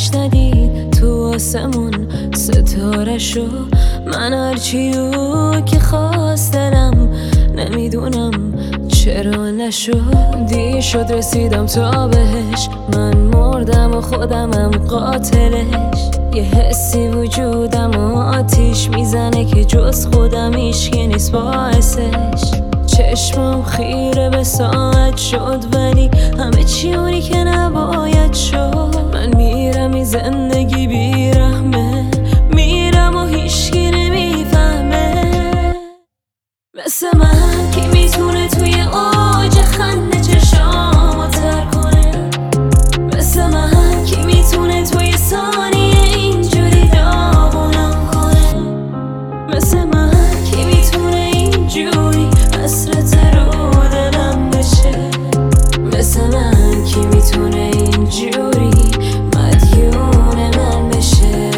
ازش ندید تو آسمون ستاره شو. من هرچیو که خواست دلم نمیدونم چرا نشد. دیر شد رسیدم تا بهش، من مردم و خودمم قاتلش. یه حسی وجودم و آتیش میزنه که جز خودم هیچکی نیست باعثش. چشمم خیره به ساعت شد ولی همه چی اونی که نباید شد. من میرم این زندگی بیرحمه، میرم و هیچکی نمیفهمه. مثل من کی میتونه توی اوج خنده چشامو تر کنه؟ مثل من کی میتونه توی ثانیه اینجوری داغونم کنه؟ مثل من کی میتونه اینجوری حسرت رو دلم بشه؟ مثل من کی میتونه اینجوری مدیون من بشه؟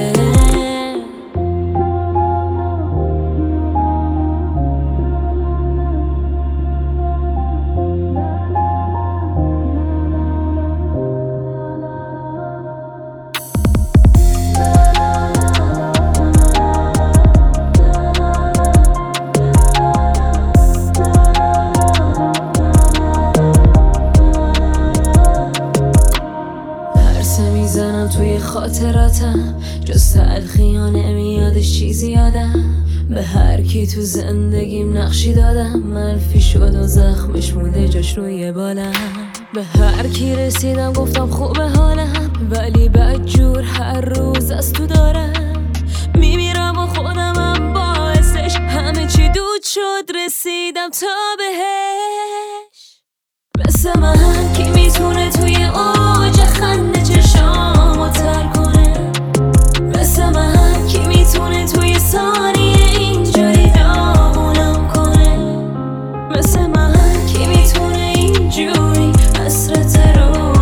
میزنم توی خاطراتم، جز تلخی‌ها نمیادش چیزی یادم. به هر کی تو زندگیم نقشی دادم، منفی شد و زخمش مونده جاش روی بالم. به هر کی رسیدم گفتم خوبه حالم، ولی بدجور هر روز از تو دارم. میمیرم و خودمم باعثش، همه چی دود شد رسیدم تا بهش. مثل من کی میتونه توی اوج خنده چشامو تر کنه؟ مثل من کی میتونه توی ثانیه اینجوری داغونم کنه؟ مثل من کی میتونه اینجوری حسرت رو